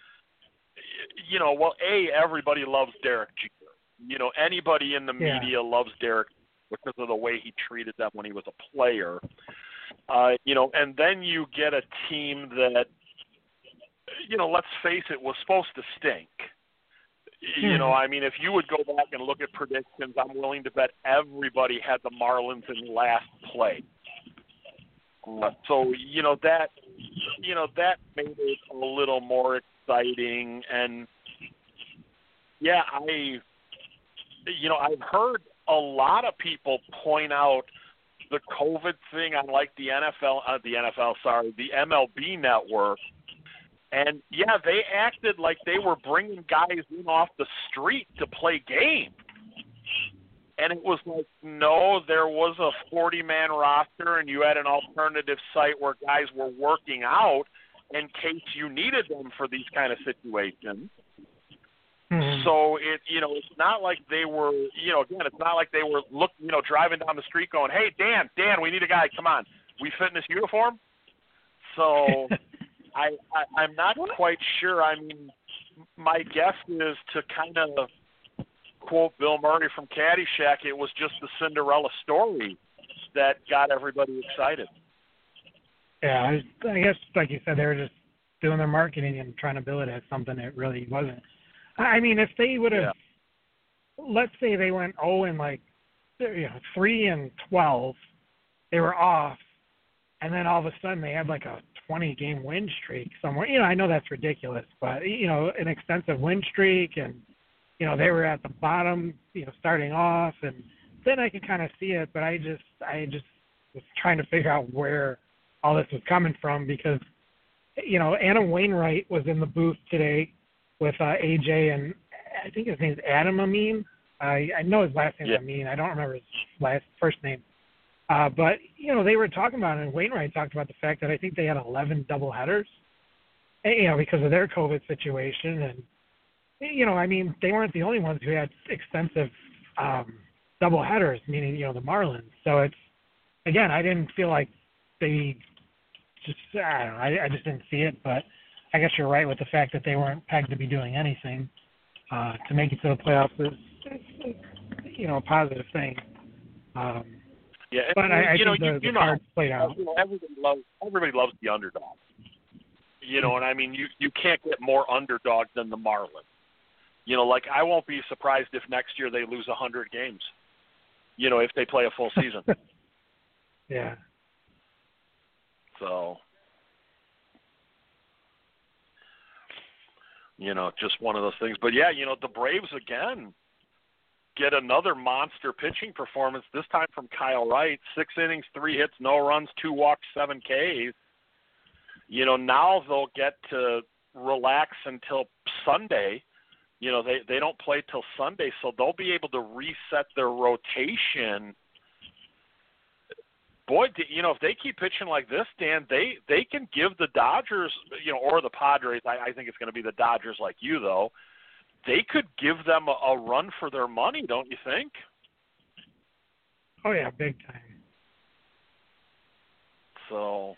you know, well, A, everybody loves Derek Jeter. You know, anybody in the Yeah. media loves Derek because of the way he treated them when he was a player. Uh, you know, and then you get a team that, you know, let's face it, was supposed to stink. You Hmm. know, I mean, if you would go back and look at predictions, I'm willing to bet everybody had the Marlins in last place. Uh, so, you know, that, you know, that made it a little more exciting. And, yeah, I, you know, I've heard a lot of people point out the COVID thing on, like, the N F L, uh, the N F L, sorry, the M L B network. And, yeah, they acted like they were bringing guys in off the street to play games. And it was like, no, there was a forty-man roster, and you had an alternative site where guys were working out in case you needed them for these kind of situations. Hmm. So, it you know, it's not like they were, you know, again, it's not like they were, look, you know, driving down the street going, hey, Dan, Dan, we need a guy. Come on. We fit in this uniform? So... I, I, I'm not quite sure. I mean, my guess is to kind of quote Bill Murray from Caddyshack, it was just the Cinderella story that got everybody excited. Yeah, I, I guess, like you said, they were just doing their marketing and trying to bill it as something it really wasn't. I mean, if they would have, yeah. let's say they went oh and like, you know, three and twelve, they were off, and then all of a sudden they had like a twenty-game win streak somewhere. You know, I know that's ridiculous, but, you know, an extensive win streak, and, you know, they were at the bottom, you know, starting off, and then I can kind of see it, but I just, I just was trying to figure out where all this was coming from because, you know, Adam Wainwright was in the booth today with uh, A J, and I think his name's Adam Amin. I, I know his last name's yeah. Amin. I don't remember his last first name. Uh, but, you know, they were talking about it, and Wainwright talked about the fact that I think they had eleven doubleheaders, you know, because of their COVID situation. And, you know, I mean, they weren't the only ones who had extensive um, doubleheaders, meaning, you know, the Marlins. So it's, again, I didn't feel like they just, I don't know, I, I just didn't see it. But I guess you're right with the fact that they weren't pegged to be doing anything. Uh, to make it to the playoffs is, is, you know, a positive thing. Um, Yeah, but I, I you know, think the, you, you the know, cards played out. You know, everybody loves everybody loves the underdog. You know, and I mean, you you can't get more underdog than the Marlins. You know, like I won't be surprised if next year they lose a hundred games. You know, if they play a full season. Yeah. So, you know, just one of those things. But yeah, you know, the Braves again get another monster pitching performance, this time from Kyle Wright. Six innings, three hits, no runs, two walks, seven Ks. You know, now they'll get to relax until Sunday. You know, they, they don't play till Sunday, so they'll be able to reset their rotation. Boy, you know, if they keep pitching like this, Dan, they, they can give the Dodgers, you know, or the Padres, I, I think it's going to be the Dodgers like you, though, they could give them a, a run for their money, don't you think? Oh yeah, big time. So,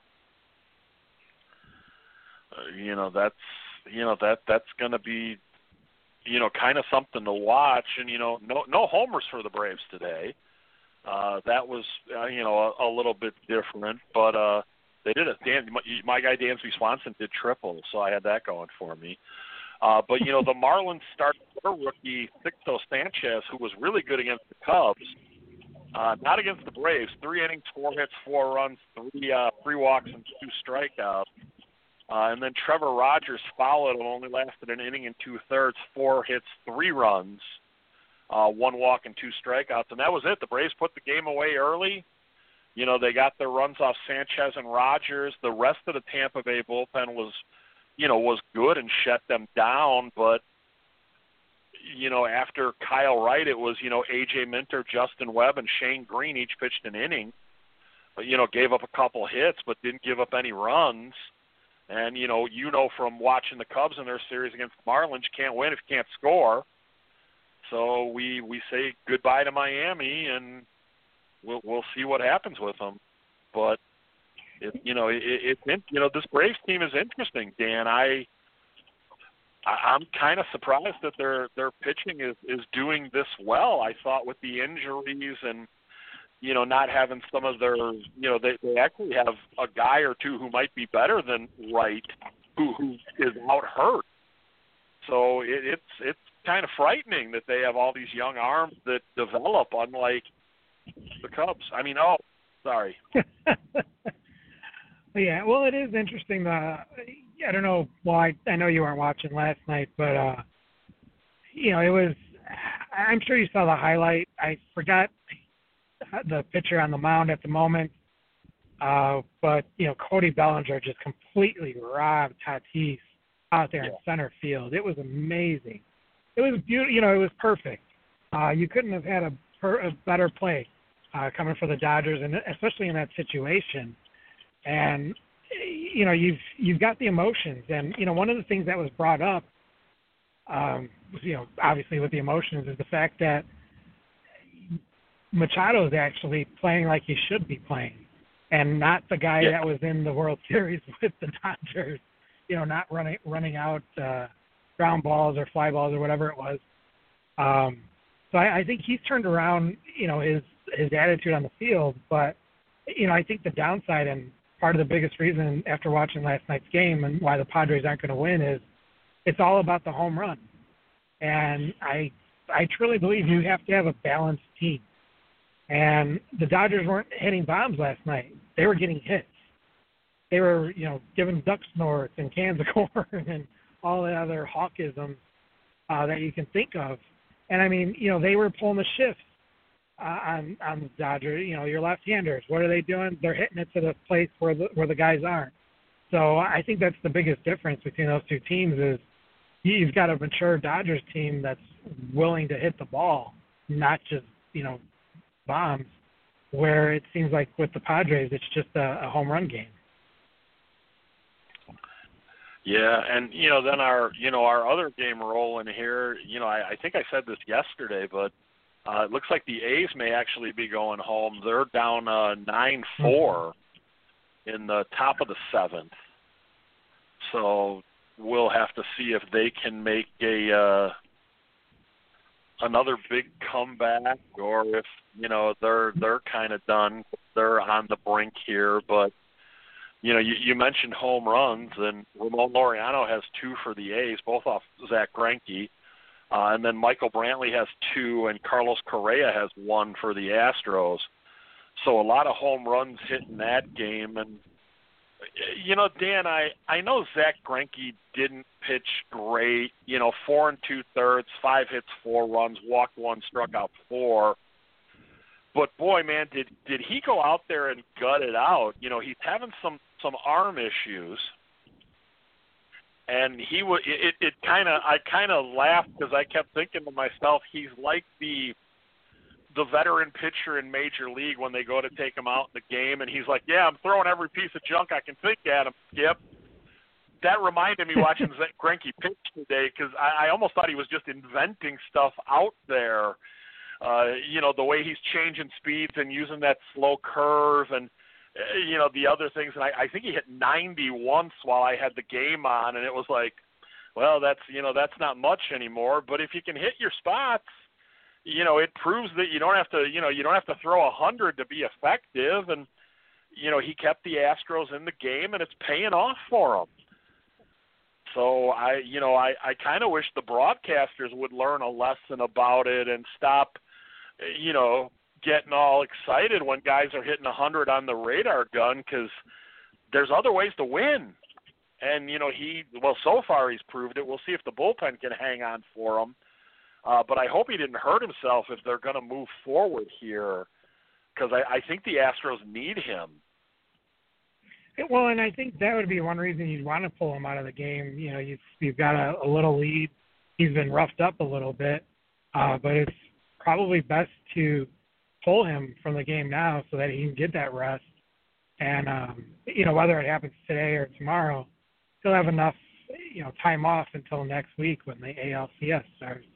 uh, you know, that's you know that that's going to be, you know, kind of something to watch. And you know, no no homers for the Braves today. Uh, that was uh, you know a, a little bit different, but uh, they did it. Dan, my, my guy Dansby Swanson did triple, so I had that going for me. Uh, but you know, the Marlins started their rookie Sixto Sanchez, who was really good against the Cubs. Uh, not against the Braves. Three innings, four hits, four runs, three uh, three walks, and two strikeouts. Uh, and then Trevor Rogers followed him, only lasted an inning and two-thirds, four hits, three runs, uh, one walk, and two strikeouts. And that was it. The Braves put the game away early. You know, they got their runs off Sanchez and Rogers. The rest of the Tampa Bay bullpen was, you know, was good and shut them down. But, you know, after Kyle Wright, it was, you know, A J Minter, Justin Webb, and Shane Green each pitched an inning. But, you know, gave up a couple hits but didn't give up any runs. And, you know, you know from watching the Cubs in their series against the Marlins, you can't win if you can't score. So we we say goodbye to Miami, and we'll we'll see what happens with them. But, it, you know, it, it, it you know, this Braves team is interesting, Dan. I, I I'm kind of surprised that their their pitching is, is doing this well. I thought with the injuries and, you know, not having some of their, you know, they, they actually have a guy or two who might be better than Wright, who who is out hurt. So it, it's it's kind of frightening that they have all these young arms that develop, unlike the Cubs. I mean, oh, sorry. Yeah, well, it is interesting. Uh, I don't know. Well, I, I know you weren't watching last night, but uh, you know, it was. I'm sure you saw the highlight. I forgot the pitcher on the mound at the moment, uh, but you know, Cody Bellinger just completely robbed Tatis out there yeah. in center field. It was amazing. It was beautiful. You know, it was perfect. Uh, you couldn't have had a, per, a better play uh, coming for the Dodgers, and especially in that situation. And you know, you've you've got the emotions, and you know, one of the things that was brought up, um, you know, obviously with the emotions, is the fact that Machado is actually playing like he should be playing, and not the guy yeah. that was in the World Series with the Dodgers. You know, not running running out uh, ground balls or fly balls or whatever it was. Um, so I, I think he's turned around, you know, his his attitude on the field. But you know, I think the downside and part of the biggest reason after watching last night's game and why the Padres aren't going to win is it's all about the home run. And I I truly believe you have to have a balanced team. And the Dodgers weren't hitting bombs last night. They were getting hits. They were, you know, giving duck snorts and cans of corn and all the other hawkisms uh, that you can think of. And, I mean, you know, they were pulling the shifts uh, on, on the Dodgers. You know, your left-handers, what are they doing? They're hitting it to the place where the, where the guys aren't. So I think that's the biggest difference between those two teams is you've got a mature Dodgers team that's willing to hit the ball, not just, you know, bombs, where it seems like with the Padres it's just a, a home run game. Yeah, and you know, then our you know our other game rolling here. You know, I, I think I said this yesterday, but uh, it looks like the A's may actually be going home. They're down uh, nine four mm-hmm. in the top of the seventh, so we'll have to see if they can make a uh, another big comeback, or if you know they're they're kind of done. They're on the brink here, but. You know, you, you mentioned home runs, and Ramon Laureano has two for the A's, both off Zach Greinke. Uh, and then Michael Brantley has two, and Carlos Correa has one for the Astros. So a lot of home runs hit in that game. And, you know, Dan, I, I know Zach Greinke didn't pitch great. You know, four and two-thirds, five hits, four runs, walked one, struck out four. But, boy, man, did did he go out there and gut it out. You know, he's having some, some arm issues. And he was it, it kind of I kind of laughed because I kept thinking to myself, he's like the the veteran pitcher in Major League when they go to take him out in the game. And he's like, yeah, I'm throwing every piece of junk I can think at him, Skip. That reminded me watching Greinke pitch today because I, I almost thought he was just inventing stuff out there. uh, you know, the way he's changing speeds and using that slow curve and, uh, you know, the other things. And I, I think he hit ninety once while I had the game on, and it was like, well, that's, you know, that's not much anymore. But if you can hit your spots, you know, it proves that you don't have to, you know, you don't have to throw a hundred to be effective. And, you know, he kept the Astros in the game, and it's paying off for him. So I, you know, I, I kind of wish the broadcasters would learn a lesson about it and stop, you know, getting all excited when guys are hitting a hundred on the radar gun, because there's other ways to win. And, you know, he, well, so far he's proved it. We'll see if the bullpen can hang on for him. Uh, but I hope he didn't hurt himself if they're going to move forward here, because I, I think the Astros need him. Well, and I think that would be one reason you'd want to pull him out of the game. You know, you've, you've got a, a little lead. He's been roughed up a little bit, uh, but it's probably best to pull him from the game now so that he can get that rest. And, um, you know, whether it happens today or tomorrow, he'll have enough, you know, time off until next week when the A L C S starts.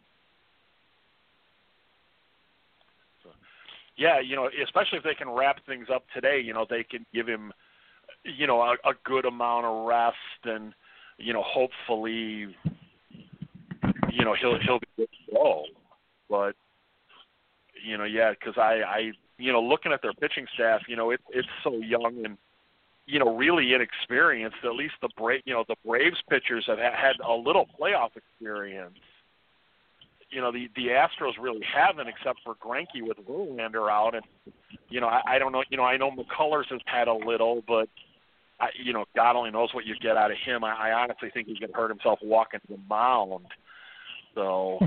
Yeah, you know, especially if they can wrap things up today, you know, they can give him, you know, a, a good amount of rest, and, you know, hopefully, you know, he'll he'll be good to go. But, you know, yeah, because I, I, you know, looking at their pitching staff, you know, it, it's so young and, you know, really inexperienced. At least the Bra- you know, the Braves pitchers have had a little playoff experience. You know, the, the Astros really haven't, except for Greinke with Verlander out. And, you know, I, I don't know, you know, I know McCullers has had a little, but, I, you know, God only knows what you get out of him. I, I honestly think he's going to hurt himself walking to the mound. So,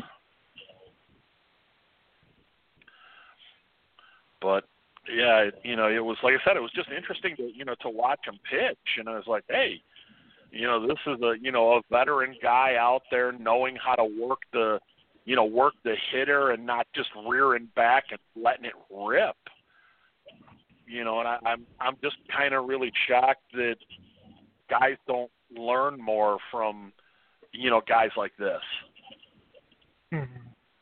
but, yeah, you know, it was, like I said, it was just interesting to, you know, to watch him pitch. And I was like, hey, you know, this is a, you know, a veteran guy out there knowing how to work the, you know, work the hitter and not just rearing back and letting it rip. You know, and I, I'm I'm just kind of really shocked that guys don't learn more from, you know, guys like this. Mm-hmm.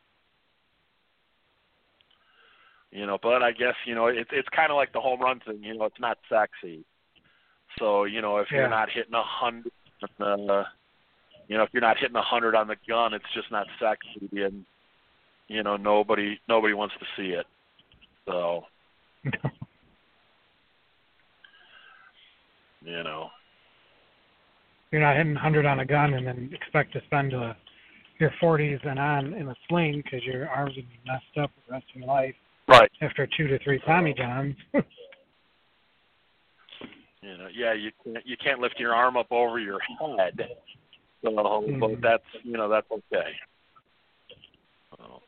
You know, but I guess, you know, it's it's kind of like the home run thing. You know, it's not sexy. So, you know, if yeah. you're not hitting a hundred, uh, you know, if you're not hitting a hundred on the gun, it's just not sexy, and, you know, nobody nobody wants to see it. So, you know, you're not hitting a hundred on a gun and then expect to spend uh, your forties and on in a sling because your arms would be messed up the rest of your life. Right. After two to three Tommy Johns. You know, yeah, you can't you can't lift your arm up over your head. So, mm-hmm. but that's, you know, that's okay. So.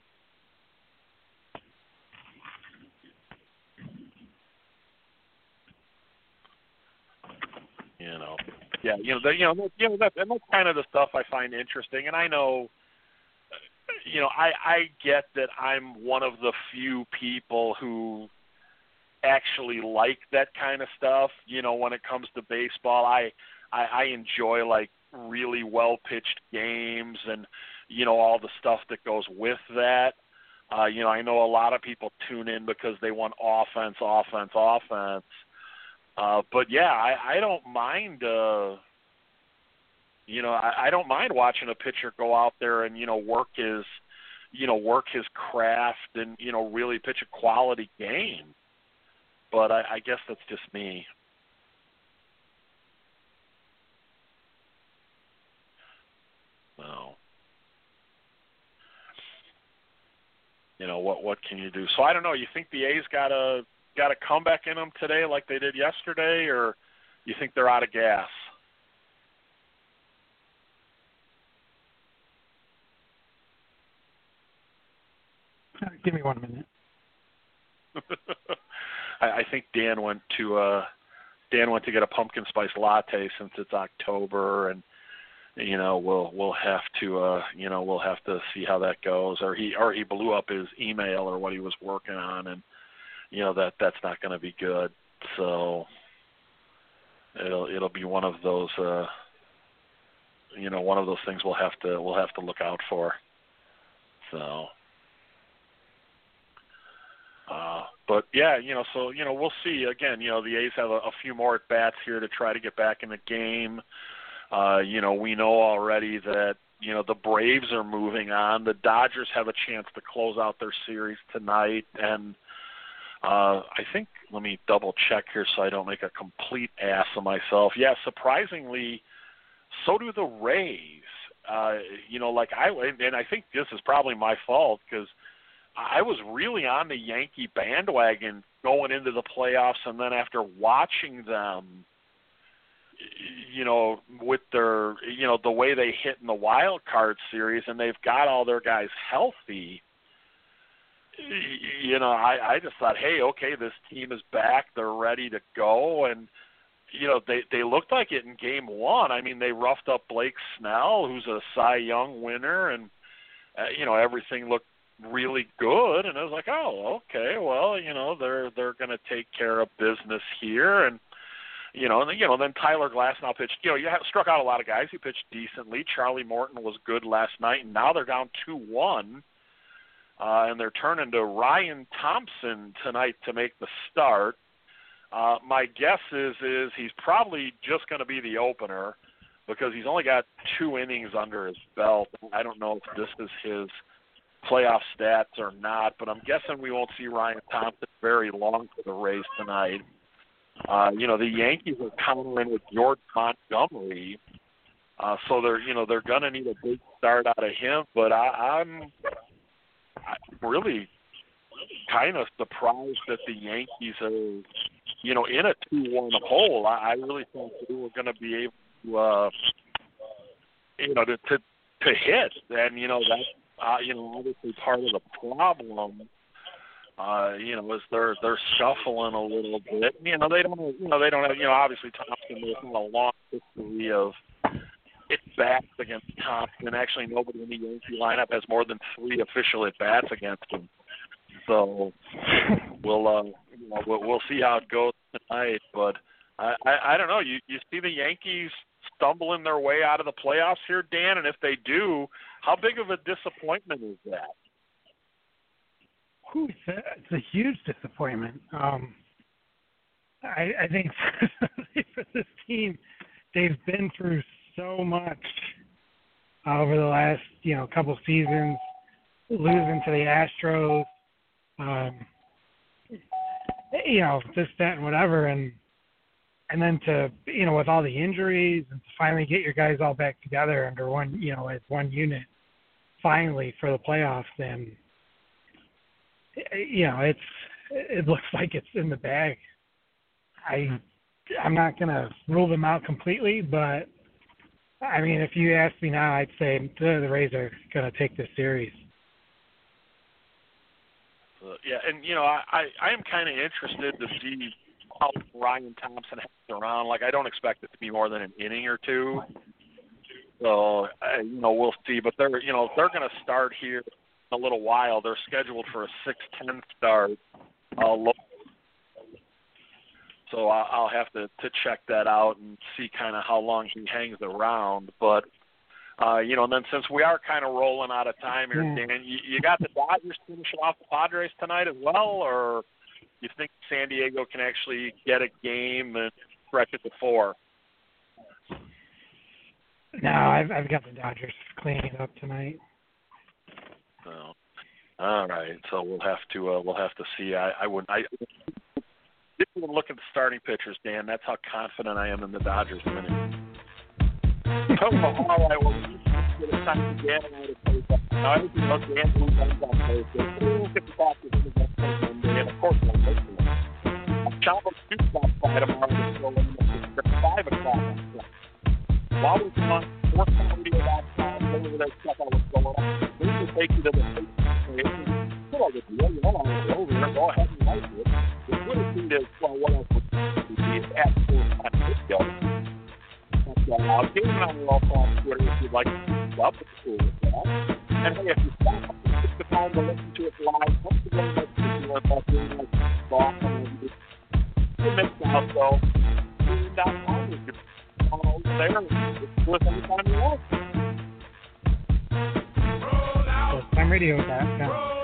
You know, yeah, you know, the, you know, you know that, and that's kind of the stuff I find interesting. And I know, you know, I I get that I'm one of the few people who actually like that kind of stuff. You know, when it comes to baseball, I I, I enjoy like really well pitched games and, you know, all the stuff that goes with that. Uh, you know, I know a lot of people tune in because they want offense, offense, offense. Uh, but yeah, I, I don't mind. Uh, you know, I, I don't mind watching a pitcher go out there and, you know, work his, you know, work his craft and, you know, really pitch a quality game. But I, I guess that's just me. So, you know, what what can you do? So I don't know. You think the A's got a got a comeback in them today like they did yesterday, or you think they're out of gas? Give me one minute. I, I think Dan went to uh, Dan went to get a pumpkin spice latte since it's October, and you know we'll we'll have to uh, you know we'll have to see how that goes. Or he or he blew up his email or what he was working on, and you know that that's not going to be good. So it'll it'll be one of those uh, you know one of those things we'll have to we'll have to look out for. So. but yeah, you know, so you know, we'll see. Again, you know, the A's have a, a few more at bats here to try to get back in the game. Uh, you know, we know already that you know the Braves are moving on. The Dodgers have a chance to close out their series tonight, and uh, I think let me double check here so I don't make a complete ass of myself. Yeah, surprisingly, so do the Rays. Uh, you know, like I and I think this is probably my fault because I was really on the Yankee bandwagon going into the playoffs, and then after watching them, you know, with their, you know, the way they hit in the wild card series, and they've got all their guys healthy, you know, I, I just thought, hey, okay, this team is back, they're ready to go, and you know, they they looked like it in game one. I mean, they roughed up Blake Snell, who's a Cy Young winner, and uh, you know, everything looked really good, and I was like, oh, okay, well, you know, they're they're going to take care of business here, and you know, and then, you know, then Tyler Glasnow pitched. You know, you have struck out a lot of guys. He pitched decently. Charlie Morton was good last night, and now they're down two one, uh, and they're turning to Ryan Thompson tonight to make the start. Uh, my guess is is he's probably just going to be the opener because he's only got two innings under his belt. I don't know if this is his playoff stats or not, but I'm guessing we won't see Ryan Thompson very long for the Rays tonight. Uh, you know, the Yankees are countering with Jordan Montgomery, uh, so they're you know they're going to need a big start out of him. But I, I'm I'm really kind of surprised that the Yankees are, you know, in a two one hole. I, I really thought they were going to be able to, uh, you know, to, to to hit, and you know that's uh, you know obviously part of the problem. Uh, you know, is they're they're shuffling a little bit. You know, they don't you know they don't have you know obviously Thompson there's not a long history of at bats against Thompson. Actually, nobody in the Yankee lineup has more than three official at bats against him. So we'll uh, you know, we'll, we'll see how it goes tonight. But I, I, I don't know. You you see the Yankees stumbling their way out of the playoffs here, Dan, and if they do, how big of a disappointment is that? Ooh, it's, a, it's a huge disappointment. Um, I, I think for this team, they've been through so much uh, over the last you know couple seasons, losing to the Astros. Um, you know, this, that, and whatever, and and then to, you know, with all the injuries, and to finally get your guys all back together under one, you know, as one unit, finally for the playoffs, and, you know, it's, it looks like it's in the bag. I, I'm not going to rule them out completely, but, I mean, if you ask me now, I'd say the, the Rays are going to take this series. Uh, yeah, and, you know, I, I, I am kind of interested to see how Ryan Thompson hangs around. Like, I don't expect it to be more than an inning or two. So, uh, you know, we'll see. But they're, you know, they're going to start here in a little while. They're scheduled for a six ten start. Uh, so I'll have to, to check that out and see kind of how long he hangs around. But, Uh, you know, and then since we are kind of rolling out of time here, yeah. Dan, you, you got the Dodgers finishing off the Padres tonight as well, or you think San Diego can actually get a game and stretch it to four? No, I've I've got the Dodgers cleaning it up tonight. No. All right, so we'll have to uh, we'll have to see. I, I would I didn't even look at the starting pitchers, Dan. That's how confident I am in the Dodgers winning. Oh, all right, well, it's time to get out of place. Now, everything else, Dan, who comes on Thursday. We'll get the back to him again Monday, and of course, we'll listen. I'm Chavo Shoots outside tomorrow, so it's five o'clock on Friday. While we're on sports radio dot com, over there, check out what's going on. We can take you to the Facebook page. Put all the deal, you know, over there, go ahead and like it. The Twitter feed is, well, what else would be? It's at Sports Time Radio. Uh, give me on your on Twitter if you'd like to keep up with the with that. And hey, if you stop, take the time to listen to it live. Once again, let's do it by doing like boss and you miss out, so tune dot com is your on over there. It's with anytime you want. Sports Time Radio dot com.